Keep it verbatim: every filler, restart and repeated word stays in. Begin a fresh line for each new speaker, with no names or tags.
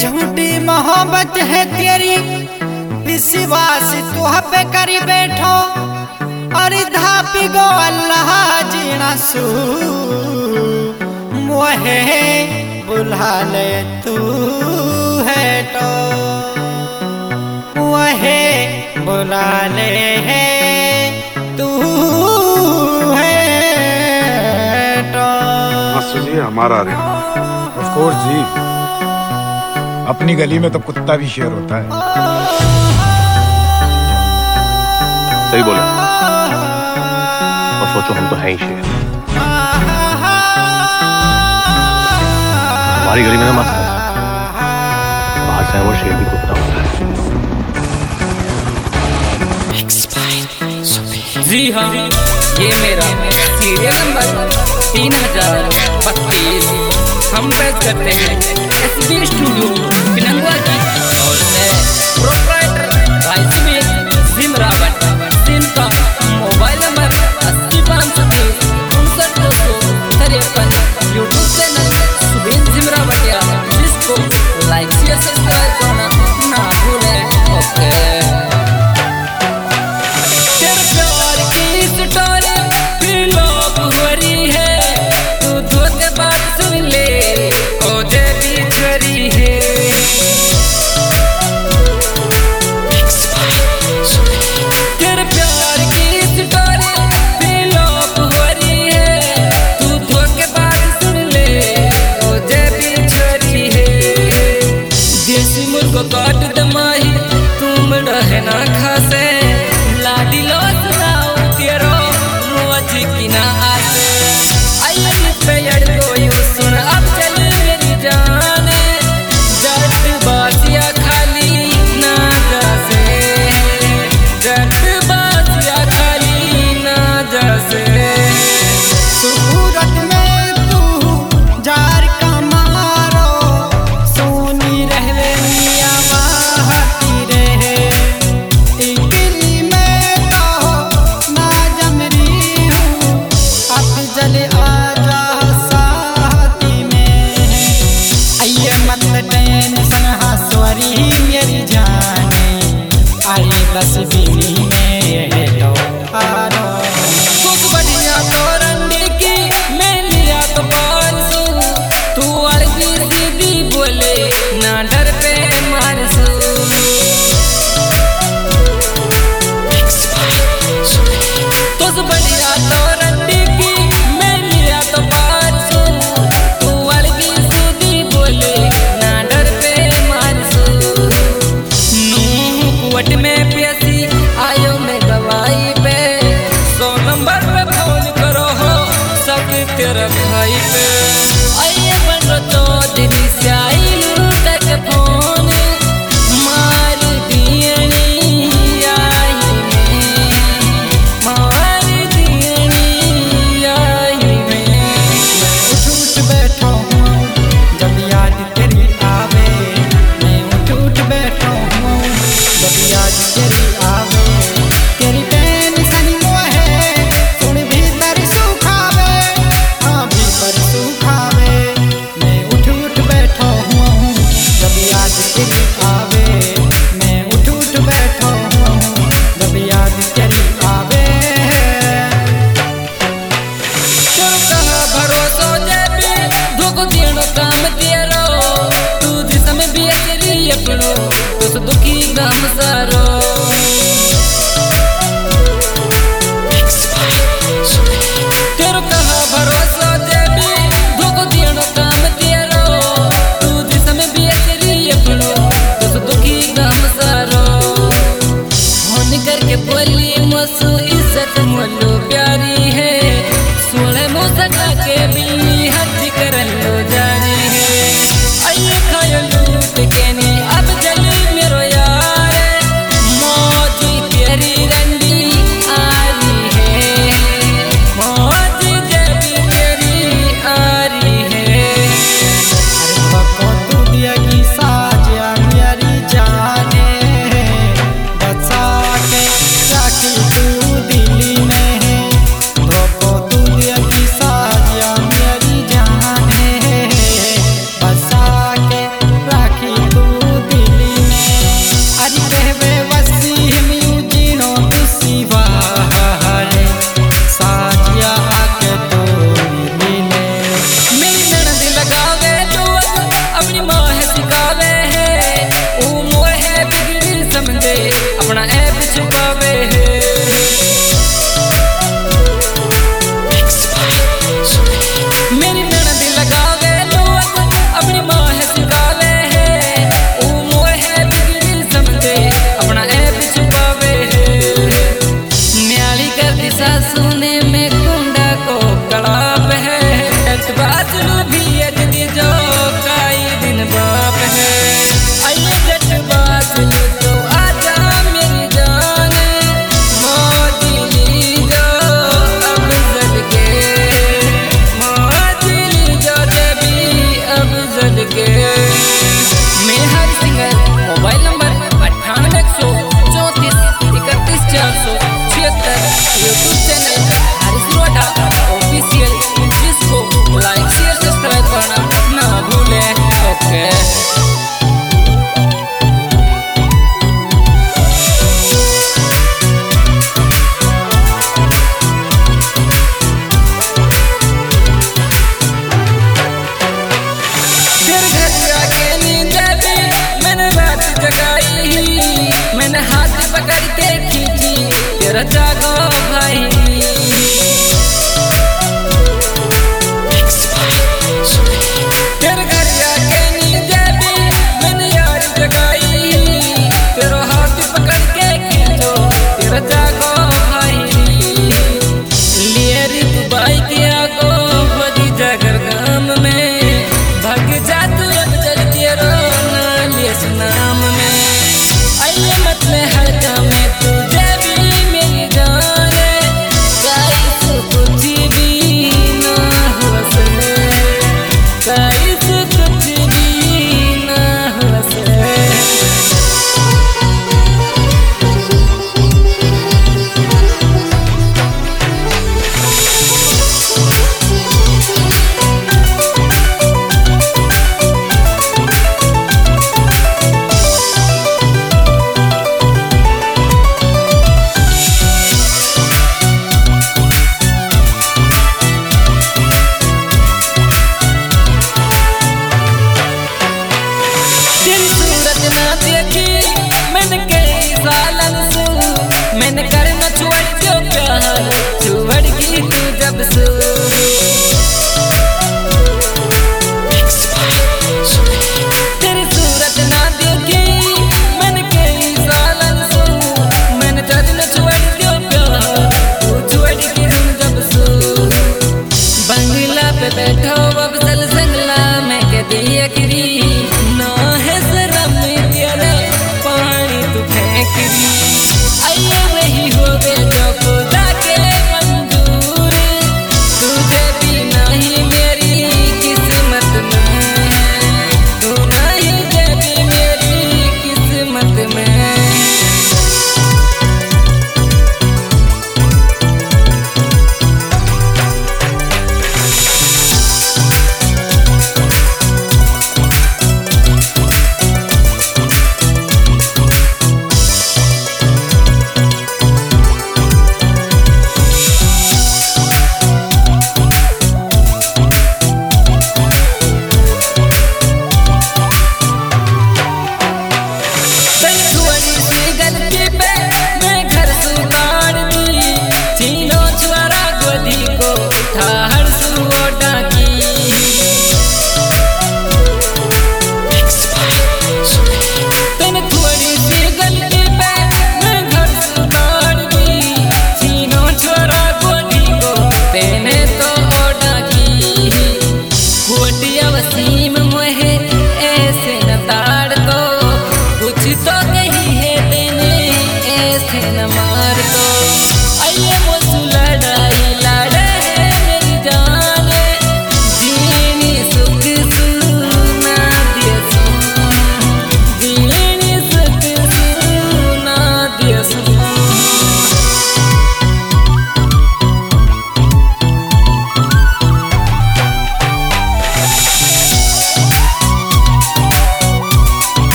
झूठी मोहब्बत है तेरी, विश्वास तुह पे करी बैठो और धापी गो अल्लाह जीना सू मोहे बुला ले तू है तो मोहे बुला ले है तू है तो।
मास्टर जी हमारा रे
ऑफ कोर्स जी, अपनी गली में तो कुत्ता भी शेर होता है।
सही बोला, और सोचो हम तो हैं ही शेर। हमारी गली में ना मस्त है, बाहर से वो शेर भी कुत्ता होता है।
जी हाँ, ये मेरा सीरियल नंबर तीन हजार बत्तीस हम पेश करते हैं एस बी स्टूडियो पिलंगवा की और मैं प्रोप्राइटर भाई सुबेश जिमरावत, जिनका मोबाइल नंबर अस्सी पाँच सौ तीस उनसठ दो सौ तिरपन, यूट्यूब चैनल सुबेश जिमरावतिया, जिसको लाइक शेयर सब्सक्राइब करना ना भूलें। ओके, तेरे प्यार की स्टोरी फ्लॉप हो रही है, तू धोखे बात सुन ले ओ जे भी छरी है। तेरे प्यार की स्टोरी फ्लॉप हो रही है, तू धोखे बात सुन ले ओ जे भी छरी है। देसी मुर्गो काट दमाही तुम रहना खासे, लाडी लो सुनाओ तेरो रोज की ना आसे। आई पे अड़को यू सुन अब चल मेरी जान, जट बासिया खाली ना जैसे, जट बासिया खाली ना जैसे।
सूरत में तू जार का मारो, सोनी रहवे मिया बहती रहे, इकली में तो ना जमरी हूँ, अब जले आजा साथी में। आइए मत टेंशन हंसवरी मेरी जाने, आई बस बीनी में लो आरो।
कुछ बढ़िया तो रंडी की मैं लिया तो पारसू, तू अरबी सीधी बोले ना डर पे मारसू। कुछ बढ़िया तो रंडी की मैं लिया तो पारसू, तू अरबी सीधी बोले ना डर पे मारसू। नूह कुवट में प्यासी आयो मैं गवाही पे, सौ नंबर पे फोन करो हो सब तेरा भाई पे। आइए बनो चौधरी से आई तक फोन मार दियनी आई में, मार दियनी आई में।
उठ उठ बैठा हूँ जब याद तेरी आवे, मैं उठ उठ बैठा हूँ जब याद तेरी आवे। तेरी टेंशन मोहे सुन भीतर सुखावे, हाँ भीतर सुखावे। मैं उठ उठ बैठा हूँ जब याद तेरी आवे, मैं उठ उठ बैठा हूँ जब याद तेरी आवे।
तेरो कहा भरोसो जेबी दुख देनो काम तेरो, तू दिशा में भी तेरी अपनो तो दुखी गम सारो। तेरो कहा भरोसो जेबी दुख देनो काम तेरो, तू दिशा में भी तेरी अपनो तो दुखी गम सारो। फोन करके बोली मसू इज्जत मोलो प्यारी है, सोले मुसका के बिल्ली हज कर लो जारी है। आइए खायो लूट के नी अब जल मेरो यार, तेरा जागो भाई। तेरे घर आके नींदे भी मैंने यार जगाई, तेरा हाथ पकड़ के खींचो तेरा जागो भाई। लिए रे बाइक आगो बदी जागर गाम में, भाग जा तू अब जल तेरो नालिए नाम में। आइए मत में हर काम में तुझे भी मेरी जान है, गाइस कुछ भी ना हो सके, गाइस कुछ भी ना हो सके। तेरी सूरत ना देखी मैंने कई साल